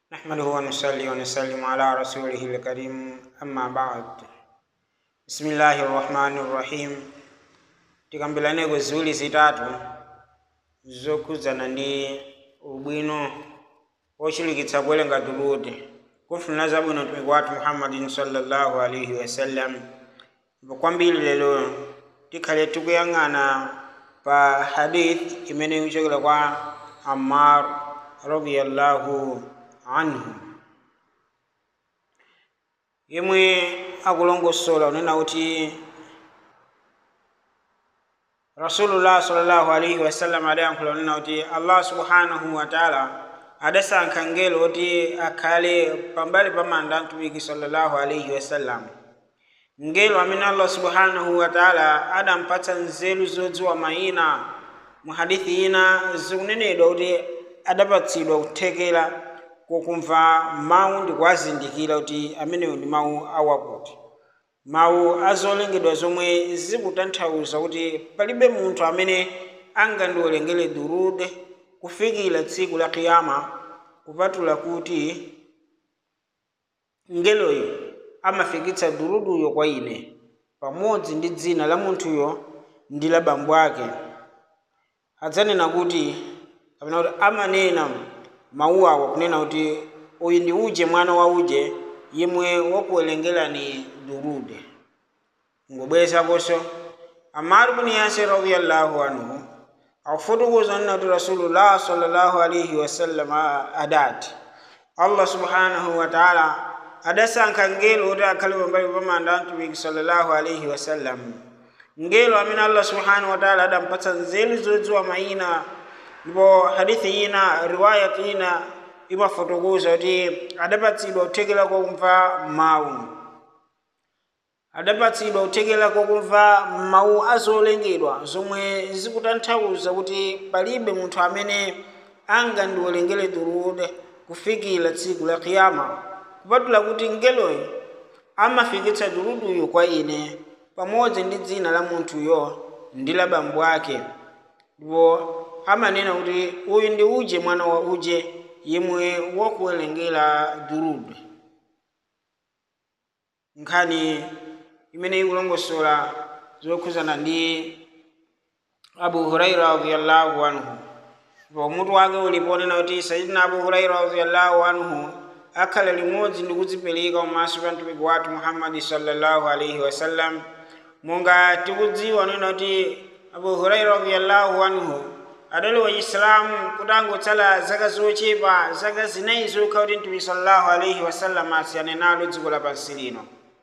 نحمده ونصلي ونسلم على رسوله الكريم أما بعد بسم الله الرحمن الرحيم tikambirane ziwiri zitatu zokhudzana ndi ubwino wochulukitsa kuwerenga durude kufunira zabwino mtumiki wathu Muhammadin sallallahu alaihi wasallam. Kwambiri lero tikhale tikuyang'ana pa hadith imene ikuchokera kwa Ammar radiyallahu anhu, yemwe akulongosola unena kuti Rasulullah sallallahu alaihi wasallam adayankhula unena kuti Allah subhanahu wa ta'ala adasankha ngelo kuti akhale pambali pa manda mtumiki sallallahu alaihi wasallam. Ngelo amene Allah subhanahu wa ta'ala adampatsa nzeru zodziwa mayina. Mu hadithi ina zikunenedwa kuti adapatsidwa kuthekera kokumva mawu ndi kuwazindikira kuti amenewo ndi mawu awakuti, mawu azolengedwa zomwe zikutanthauza kuti palibe munthu amene angandiwerengere durude kufikira tsiku la kiyama kupatula kuti ngeloyo amafikitsa duruduyo kwa ine pamodzi ndi dzina la munthuyo ndi la bambo ake. Adzanena kuti kapena kuti amanena mawu awo kunena kuti uyu ndi uje mwana wa uje yemwe wakuwerengerani durude. Ngobwerezakonso Ammar ibn Yasir radiyallahu anhu akufotokoza nena kuti Rasulullah sallallahu alaihi wasallam adati Allah subhanahu wa ta'ala adasankha ngelo kuti akhale pambali pa manda mtumiki sallallahu alaihi wasallam. Ngelo amene Allah subhanahu wa ta'ala adampatsa nzeru zodziwa mayina. Ndipo hadithi ina riwayat ina imafotokoza kuti adapatsidwa kuthekera kokumva mawu, adapatsidwa kuthekera kokumva mawu azolengedwa zomwe zikutanthauza kuti palibe munthu amene angandiwerengere durude kufikira tsiku la kiyama kupatula kuti ngeloyo amafikitsa duruduyo kwa ine pamodzi ndi dzina la munthuyo ndi la bambo ake. Ndipo amanena kuti uyu ndi uje mwana wa uje yemwe wakuwerengera durude. Nkhani imene ikulongosola zokhudzana ndi Abu Huraira radiyallahu anhu, ndipo mutu wake ulipo onena kuti Sayyidina Abu Huraira radiyallahu anhu akhala limodzi ndi kudzipereka pamaso pa mtumiki wathu Muhammadi sallallahu alaihi wasallam. Monga tikudziwa onena kuti Abu Huraira radiyallahu anhu adali wa Islamu kutangotsala zaka zochepa, zaka zinayi zokha kuti mtumiki sallallahu alaihi wasallam asiyane nalo dziko lapansi lino.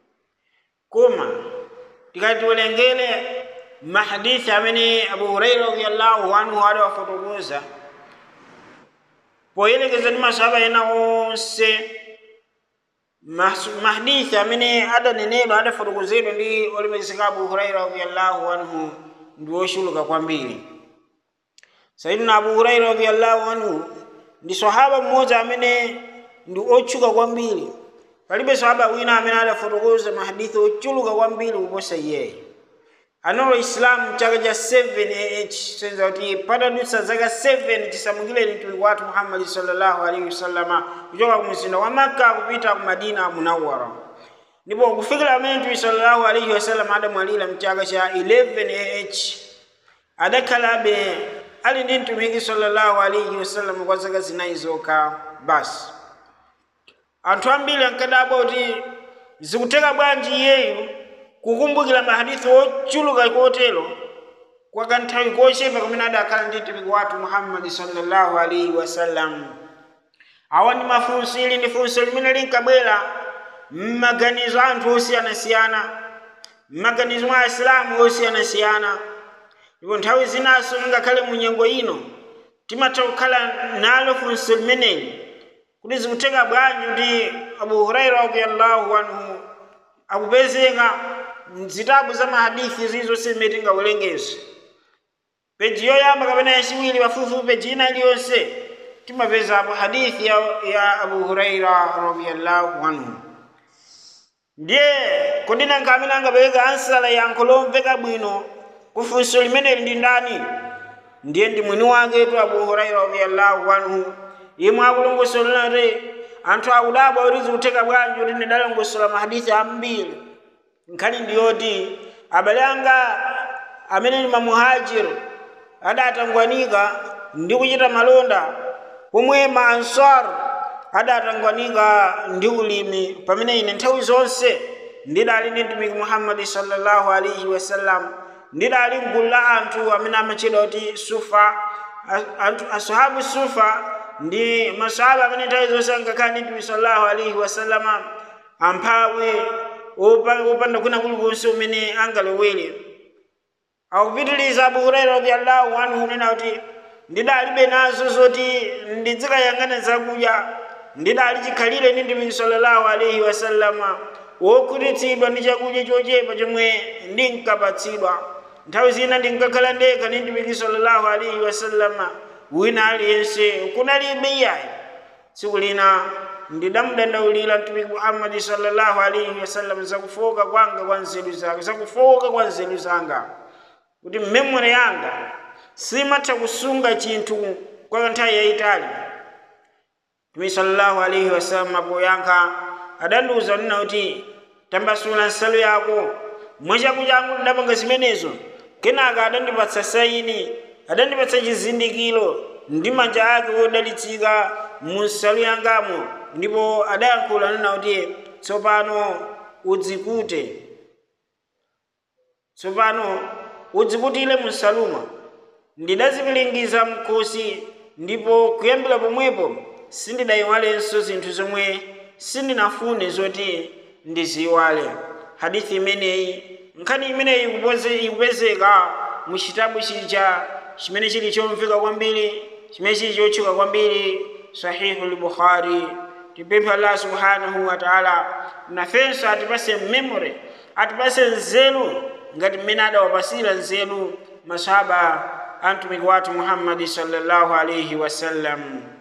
Koma tikatiwerengere mahadithi amene Abu Huraira radiyallahu anhu adawafotokoza poyelekeza ndi masahaba ena onse, mahadithi amene adanenedwa adafotokozedwa ndi olemekezeka Abu Huraira radiyallahu anhu ndi oshuluka kwambiri. Sayyidina Abu Huraira radiyallahu anhu ndi sahaba mmodzi amene ndi otchuka kwambiri. Palibe sahaba wina amene adafotokoza mahadithi ochuluka kwambiri kuposa iye. Analo Islamu chaka cha 7 senza kuti patadutsa zaka 7 chisamukireni mtumiki wathu Muhammad sallallahu alaihi wasallam kuchoka ku mzinda wa Makka kupita ku Madina Munawwara. Ndipo kufikira amene mtumiki sallallahu alaihi wasallam adamwalira mchaka cha 11 adakhalabe ali ndi mtumiki sallallahu alaihi wasallam kwa zaka zinayi zokha basi. Anthu ambiri ankadabwa kuti zikuteka bwanji iyeyu kukumbukira mahadithi ochuluka kotero kwa kanthawi kochepa kumene adakhala ndi mtumiki wathu Muhammad sallallahu alaihi wasallam. Awa ndi mafunso, ili ndi funso limene linkabwera m'maganizo a anthu osiyanasiyana, m'maganizo mwa Asilamu osiyanasiyana. Ndipo nthawi zinaso ngakhale mu nyengo ino timatha kukhala nalo funso limeneli kuti zikuteka bwanji kuti Abu Huraira radiyallahu anhu akupezeka mzitabu za mahadithi zilizonse zimene tingawerengeze. Peji yoyamba kapena yachiwiri pafupifupi peji ina iliyonse timapeza apo hadithi ya Abu Huraira radiyallahu anhu. Ndiye kodi nanga amene angapereka ansala yankho lomveka bwino kufunso limeneli ndi ndani? Ndiye ndi mwini wake tu Abu Huraira radiyallahu anhu, yemwe akulongosola kuti anthu akudabwa urizi kuteka bwanji kuti ndidalongosola mahadithi ambiri. Nkhani ndiyoti abale anga amene ndi mamuhajir adatangwanika ndi kuchita malonda, pomwe ma ansar adatangwanika ndi ulimi, pamene ine nthawi zonse ndidali ndi mtumiki Muhammad sallallahu alaihi wasallam, ndidali mgulu la anthu amene amachedwa kuti sufa. Ashabu sufa ndi masahaba amene nthawi zonse ankakhala ndi mtumiki sallallahu alaihi wasallam amphawi opanda kuna kulikonse umene angalowere. Akupitiliza Abu Huraira radhiyallahu anhu nena kuti ndidalibe nazo zoti ndizikayang'ana zakudya, ndidali chikhalire ndi mtumiki sallallahu alaihi wasallam wokhutitsidwa ndi chakudya chochepa chomwe ndinkapatsidwa. Nthawi zina ndinkakhala ndekha ndi mtumiki sallallahu alaihi wasallam, wina aliyense kunalibe iyayi. Tsiku lina ndidamudandaulira mtumiki Muhammad sallallahu alaihi wasallam zakufoka kwanga kwa nzeru zanga, zakufoka kwa nzeru zanga, kuti memory yanga simatha kusunga chinthu kwa nthawi yayitali. Mtumiki sallallahu alaihi wasallam poyankha adandiuza nena kuti tambasula nsalu yako, mwachakudya changu ndapanga zimenezo. Kenaka adandipatsa saini, adandipatsa chizindikiro ndi manja ake wodalitsika mu nsalu yangamo, ndipo adayankhula nena kuti tsopano udzikutire mu nsalumo. Ndidazipilingiza mkhosi, ndipo kuyambira pomwepo sindidayiwalenso zinthu zomwe sindinafune zoti ndiziwale. Hadithi imeneyi, nkhani imeneyi ikupezeka mu chitabu chija chimene chili chomveka kwambiri, chimene chili chotchuka kwambiri, Sahihul Bukhari. Tipemphe Allah subhanahu wa ta'ala nafenso atipase memory, atipase nzeru ngati mmene adawapasira nzeru masahaba a mtumiki wathu Muhammad sallallahu alaihi wasallam.